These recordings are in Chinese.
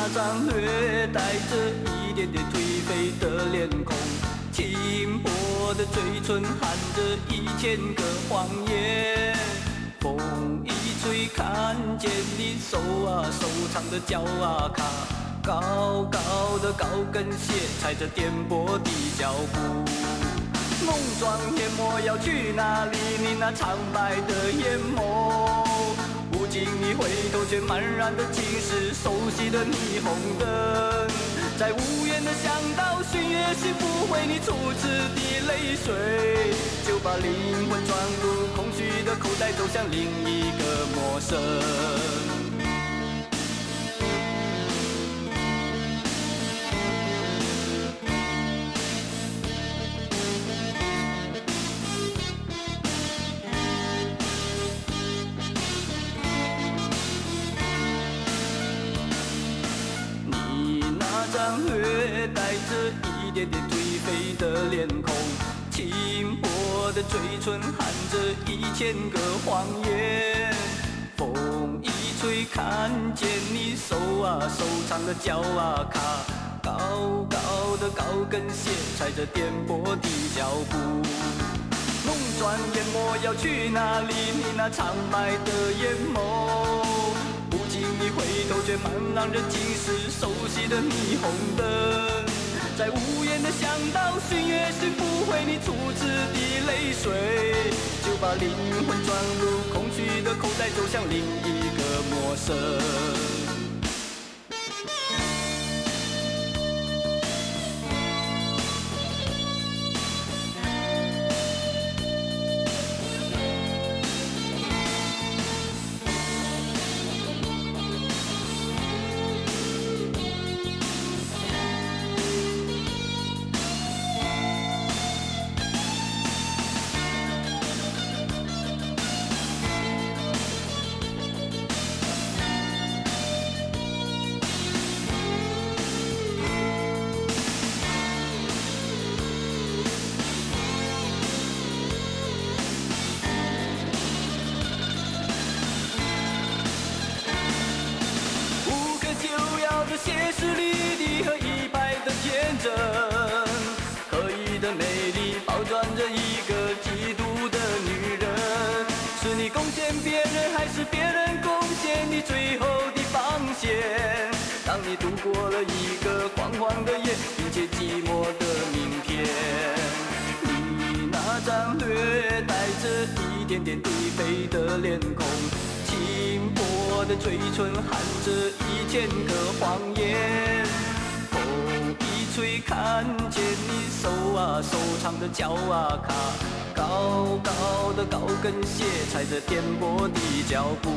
张略带着一点点颓废的脸孔，轻薄的嘴唇含着1000个谎言。风一吹，看见你手长的脚卡，高高的高跟鞋踩着颠簸的脚步。浓妆艳抹要去哪里？你那苍白的眼眸，不经意回头却茫然的尽是熟悉的霓虹灯。在无言的巷道寻也寻不回你初次的泪水，就把灵魂装入空虚的口袋，走向另一个陌生。张略带着一点点颓废的脸孔，轻薄的嘴唇含着1000个谎言。风一吹，看见你手长的脚卡，高高的高跟鞋踩着颠簸的脚步。浓妆艳抹要去哪里？你那苍白的眼眸，不经意回头却茫然人尽是熟悉的霓虹灯。在无言的巷道寻也寻不回你初次的泪水，就把灵魂装入空虚的口袋，走向另一个陌生。歇斯底里和100的天真，刻意的美丽包装着一个嫉妒的女人。是你贡献别人，还是别人贡献你最后的防线？当你度过了一个慌慌的夜，并且寂寞的明天，你那张略带着一点点颓废的脸孔，轻薄的嘴唇含着1000个谎言。风一吹，看见你手长的脚卡，高高的高跟鞋踩着颠簸的脚步。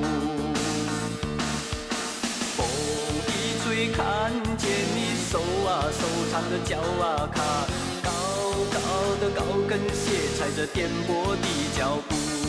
风一吹，看见你手长的脚卡，高高的高跟鞋踩着颠簸的脚步。